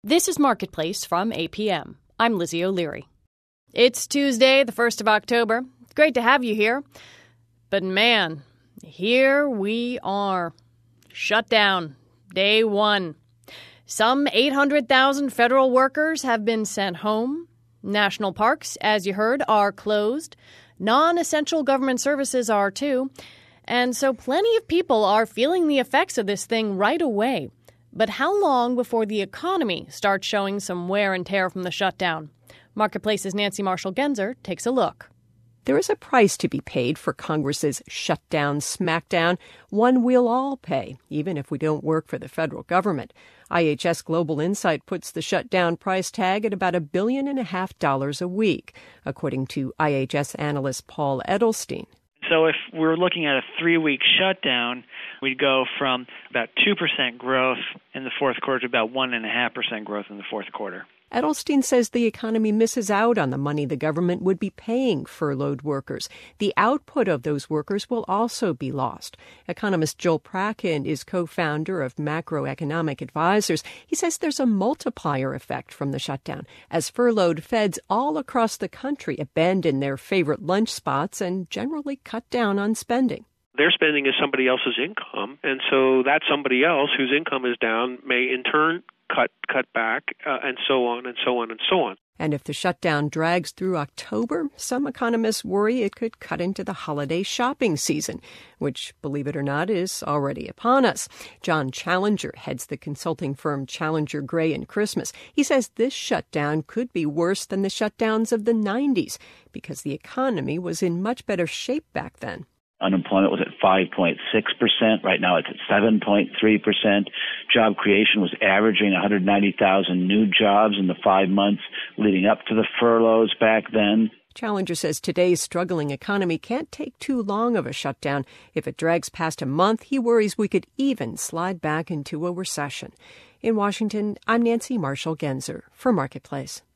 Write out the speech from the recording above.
This is Marketplace from APM. I'm Lizzie O'Leary. It's Tuesday, the 1st of October. It's great to have you here. But man, here we are. Shut down. Day one. Some 800,000 federal workers have been sent home. National parks, as you heard, are closed. Non-essential government services are too. And so plenty of people are feeling the effects of this thing right away. But how long before the economy starts showing some wear and tear from the shutdown? Marketplace's Nancy Marshall-Genzer takes a look. There is a price to be paid for Congress's shutdown smackdown, one we'll all pay, even if we don't work for the federal government. IHS Global Insight puts the shutdown price tag at about $1.5 billion a week, according to IHS analyst Paul Edelstein. So if we're looking at a 3-week shutdown, we'd go from about 2% growth in the fourth quarter to about 1.5% growth in the fourth quarter. Edelstein says the economy misses out on the money the government would be paying furloughed workers. The output of those workers will also be lost. Economist Joel Prakin is co-founder of Macroeconomic Advisors. He says there's a multiplier effect from the shutdown as furloughed feds all across the country abandon their favorite lunch spots and generally cut down on spending. Their spending is somebody else's income, and so that somebody else whose income is down may in turn cut back, and so on and so on and so on. And if the shutdown drags through October, some economists worry it could cut into the holiday shopping season, which, believe it or not, is already upon us. John Challenger heads the consulting firm Challenger Gray & Christmas. He says this shutdown could be worse than the shutdowns of the 90s because the economy was in much better shape back then. Unemployment was at 5.6%. Right now it's at 7.3%. Job creation was averaging 190,000 new jobs in the 5 months leading up to the furloughs back then. Challenger says today's struggling economy can't take too long of a shutdown. If it drags past a month, he worries we could even slide back into a recession. In Washington, I'm Nancy Marshall-Genzer for Marketplace.